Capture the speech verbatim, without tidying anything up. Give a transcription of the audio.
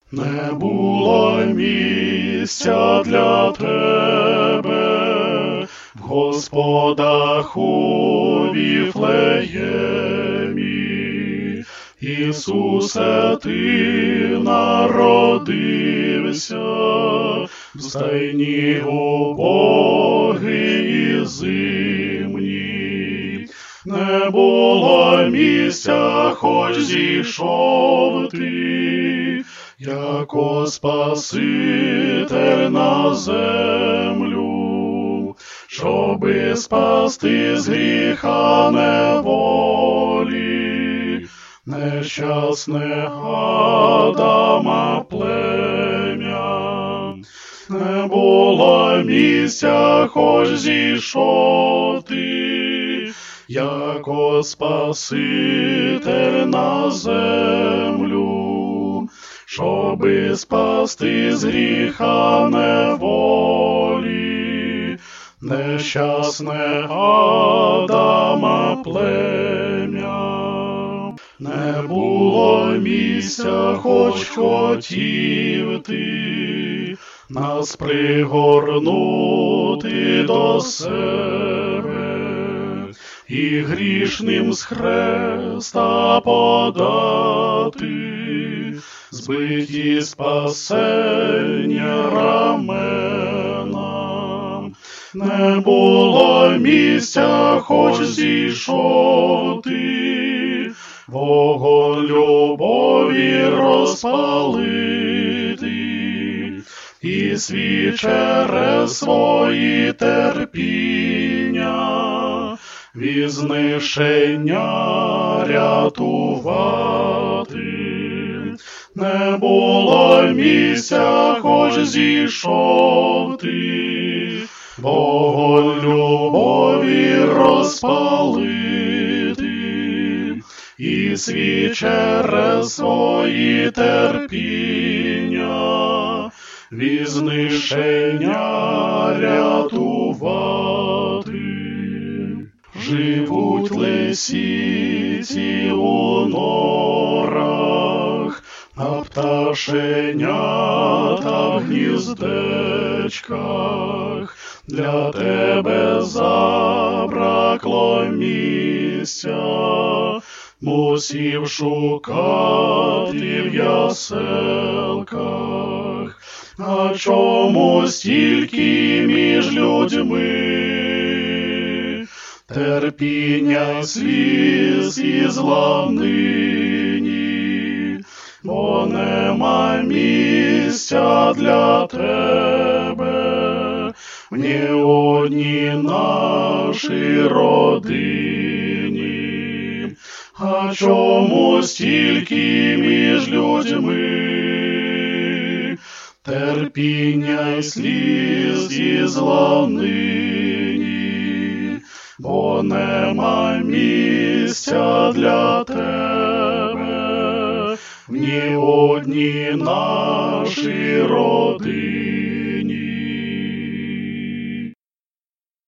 Не було місця для тебе в Господах у Віфлеємі. Ісусе, ти народився в стайні убогій і зимній. Не було місця, хоч зійшов ти, яко Спаситель на землю, щоби спасти з гріха неволі нещасне Адама плем'я. Не було місця, хоч зійшов ти, яко Спаситель на землю, щоби спасти з гріха неволі нещасне Адама плем'я. Не було місця, хоч хотів ти нас пригорнути до себе і грішним з хреста подати збиті спасення рамена. Не було місця, хоч зійшов ти, вогонь любові розпалити, і свій через свої терпіння від знищення рятувати. Не було місця, хоч зійшов ти, вогонь любові розпалити, і свій через свої терпіння від знищення рятувати. Живуть лисиці у норах, а пташенята в гніздечках. Для тебе забракло місця, мусів шукати в яселках. А чому стільки між людьми терпіння, сліз і зла нині? Бо нема місця для тебе в ні одній нашій родині. А чому стільки між людьми терпіння й сліз і зла нині? Бо нема місця для тебе в ні одній нашій родині.